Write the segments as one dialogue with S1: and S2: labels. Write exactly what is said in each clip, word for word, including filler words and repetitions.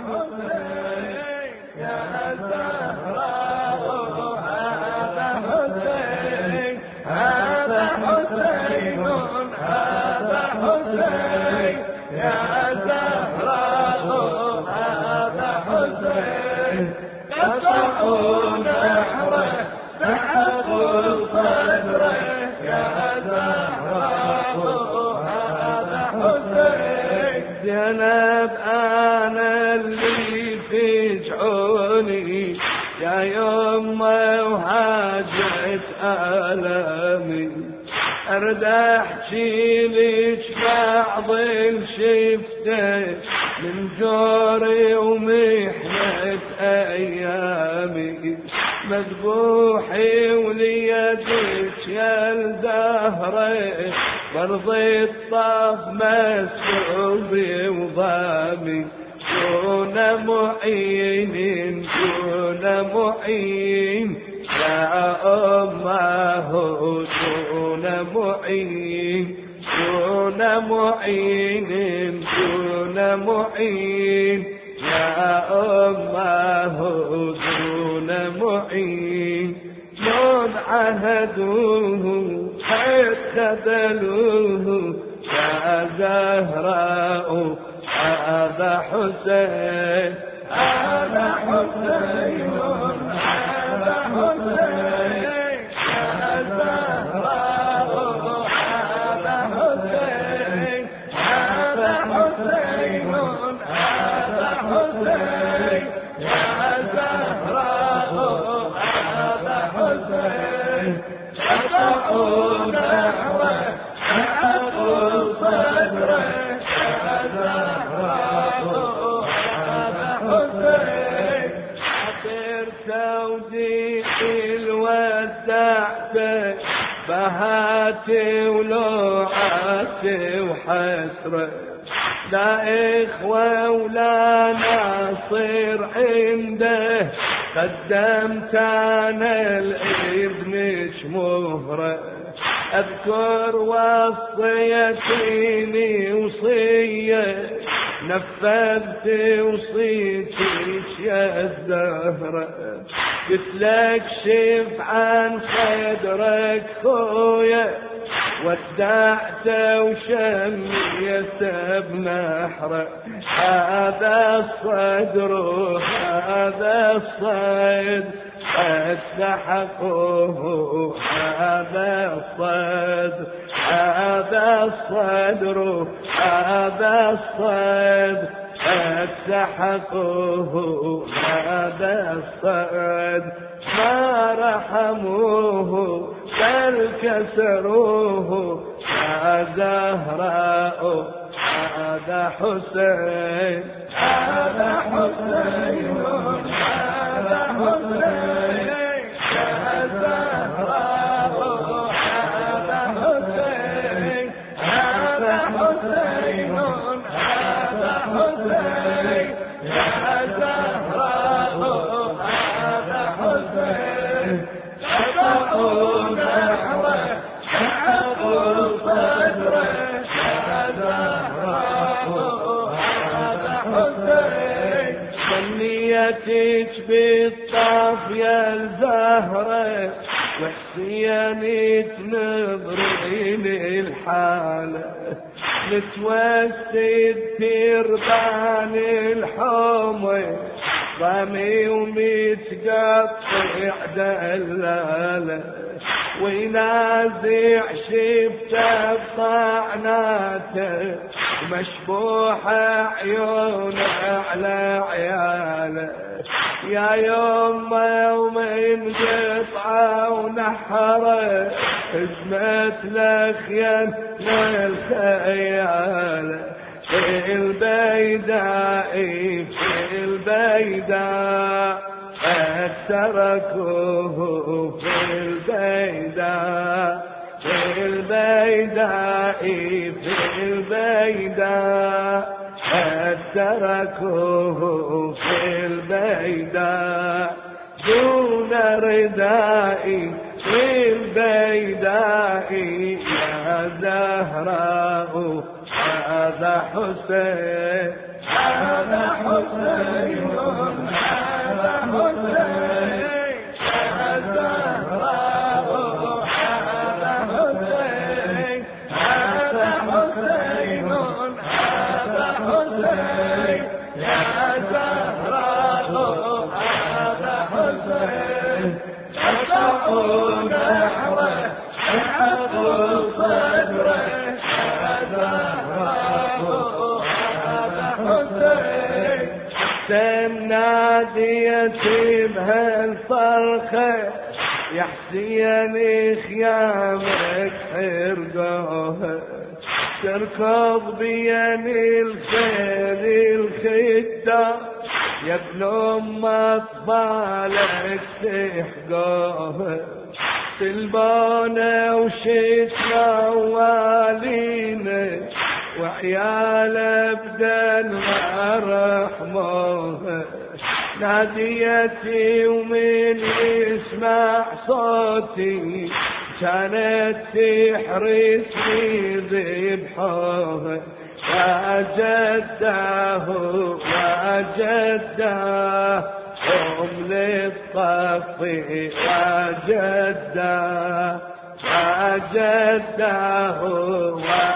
S1: حسين يا زهراء هذا حسين هذا حسين هذا حسين يا زهراء هذا حسين قطعوا نحره سحقوا صدره يا زهراء هذا حسين زينب أنا اللي في جعوني يا يمه وهاجت ألمي أرد أحكي لك بعض شفته من جوري ومحنة أيامي مذبوحي وليدك يا الزهرة برضي الطاف مسحوبي وضامي دون معين دون معين يا أمه دون معين دون معين دون معين يا أمه دون معين من عهدوه حتى خذلوه يا زهراء هذا حسين هذا حسين هذا حسين يا زهراء هذا حسين هذا حسين هذا حسين يا زهراء هذا حسين قطعوا نحره سحقوا صدره يا زهراء هذا حسين حقر توديعي الودعته بهاتي ولوعاتي وحسره لا إخوة ولا ناصر عنده قدمت أنا لابنك مهرة أذكر وصيتيني وصية نفذت وصيتك يا الزهرة قلت لك شف عن صدرك خويا ودعته وشميته بنحره هذا الصدر هذا الصيد قد سحقوه هذا الصيد هذا الصدر هذا الصيد قد سحقوه هذا الصيد ما رحموه بل كسروه يا زهراء هذا حسين هذا حسين هذا حسين يا زهراء هذا حسين هذا حسين هذا حسين يا زهراء هذا حسين قطعوا نحره سحقوا صدره يا زهراء هذا حسين سميتك بالطاف يا الزهرة وحسياني تنظرين الحالة متوسد تربان الحمر ضمي ومتقطع دلالة وينازع شفته بطعناته مشبوحة عيونه على عياله يا يوم يوم انقطعه ونحره هجمت لخيان للخيال في البيداء في البيداء قد تركوه في البيداء في البيداء في البيداء قد تركوه في البيداء دون ردائي في البيداء يا زهراء هذا حسين هذا حسين هذا حسين يا زهراء هذا حسين هذا حسين هذا حسين يا زهراء هذا حسين تقطعوا نحوه تحبوا صدره يا زهراء هذا حسين حسين ناديتي بهالفرخة يا حسين خيامك حرقوها تركض بين الخيل الخدة يا ابن ام اطفالك تحقوها سلبانة وشتنا والينا وعياله بدن ورحموها ناديتي ومن يسمع صوتي كانت تحرسني ذبحوها يا جداه يا جداه قم للطف يا جداه يا جداه يا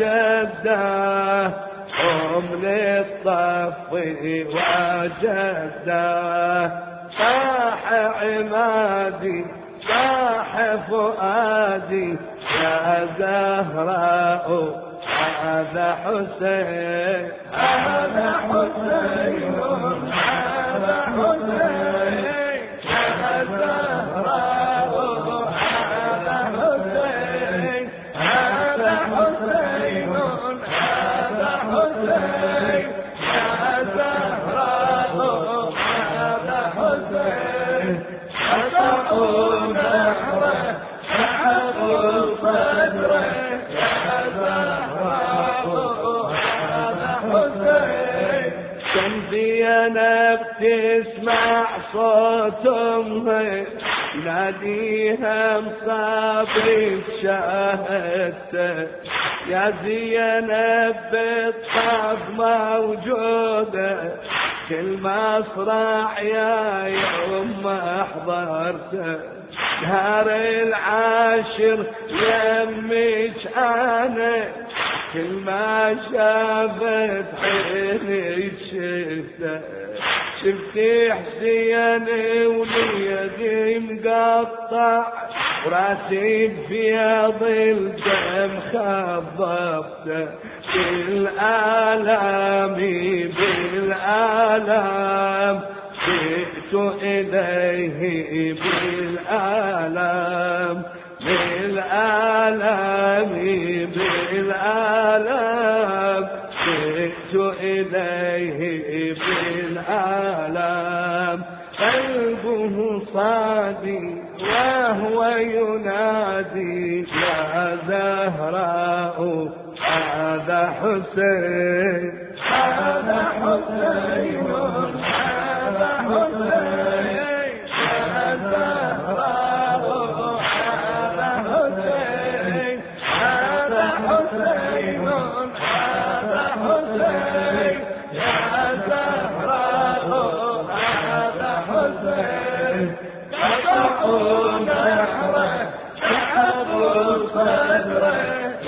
S1: جداه قم للطف يا جداه صاح عمادي صاح فؤادي يا زهراء هذا حسين هذا حسين هذا حسين يا زهراء هذا حسين هذا حسين هذا حسين يا زهراء هذا حسين تقطعوا نحوه تحبوا صدره يا زهراء هذا حسين كم زينب تسمع صوت امها ناديها مصابي شاهدته يا زينب بالطاف موجوده كل مصرع يا يوم ما حضرته نهار العاشر يمك انا كل ما شافت عيني شفته شفتي حسين وليدي مقطع وراسي بياض الدم خضبته بالآلام بالآلام جئت إليه بالآلام بالآلام بالآلام جئت إليه بالآلام قلبه صادي وهو ينادي يا زهراء هذا حسين هذا حسين هذا حسين يا زهراء هذا حسين هذا حسين هذا حسين يا زهراء هذا حسين تقطعوا نحوه تحبوا صدره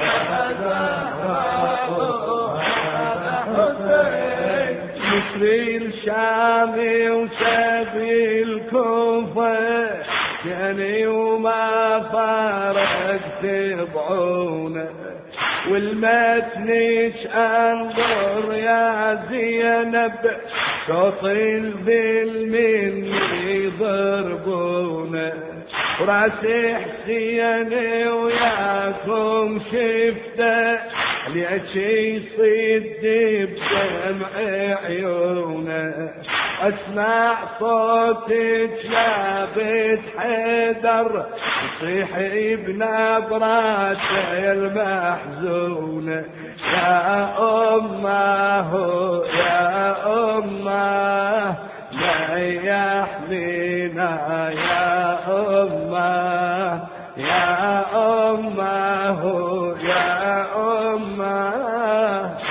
S1: مصري الشامي وسبي الكوفة جاني وما فارقت بعونه والمتنش انظر يا زينب صوت الذل مني يضربونه وراسي حسين وياكم شفته ليش يصيد بدمع عيونه اسمع صوتك لابد حيدر يصيح بنبراته المحزونه يا امه يا امه لا يحمينا يا امه يا امه يا امه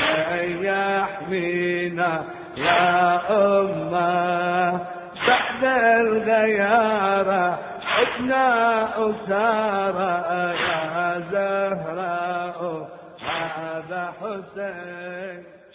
S1: يا أمه بعد الغيارة عدنا أسارى يا زهراء هذا حسين.